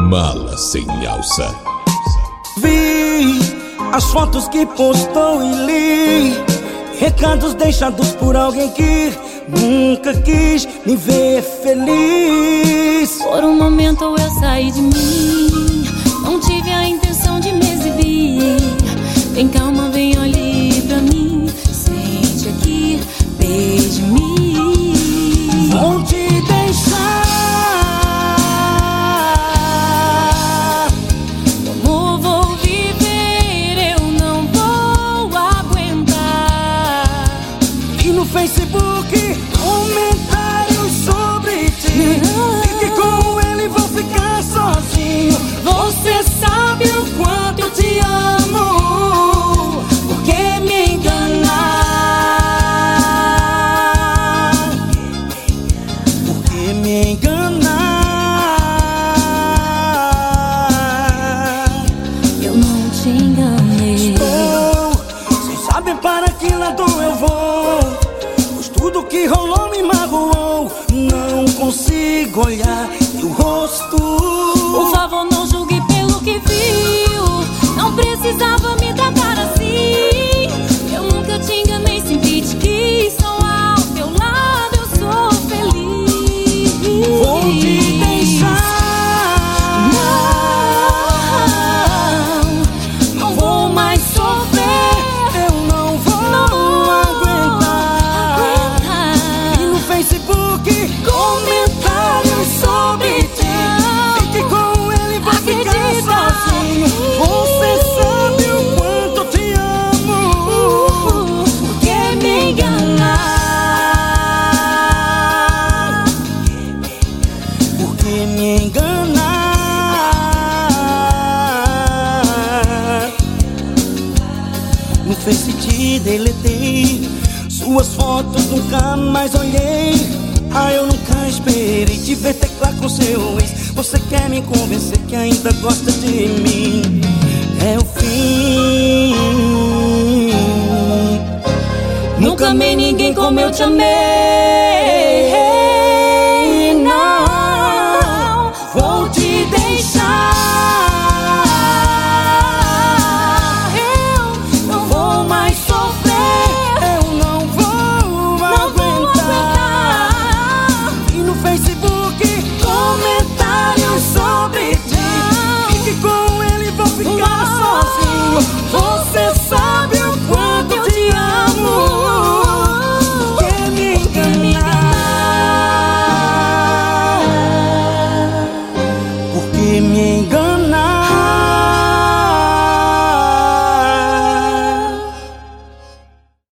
Mala sem alça. Vi as fotos que postou e li, recados deixados por alguém que nunca quis me ver feliz. Por um momento eu saí de mim, não tive a intenção de me exibir. Vem calma, vem olhe pra mim, sente aqui, beije-me. Vou te deixar, como vou viver, eu não vou aguentar. e no Facebook comentários sobre ti. Fique com ele, vou ficar sozinho. Você sabe o quanto eu te amo, por que me enganar? Por que me enganar? Eu não te enganei. Sem saber para que lado eu vou, pois tudo que rolou me magoou. Não consigo olhar teu rosto. Por favor, não julgue pelo que viu, não precisava me tratar assim. Eu nunca te enganei, sempre te quis. Só ao teu lado eu sou feliz. Vou te deixar, não vou mais sofrer, eu não vou aguentar. E no Facebook comentários sobre ti. Fique com ele, vai ficar sozinho. Você sabe o quanto eu te amo, por que me enganar? Por que me enganar? No Face te deletei, suas fotos nunca mais olhei. Ah, eu nunca esperei te ver teclar com seu ex. Você quer me convencer que ainda gosta de mim? É o fim. Nunca amei ninguém como eu te amei.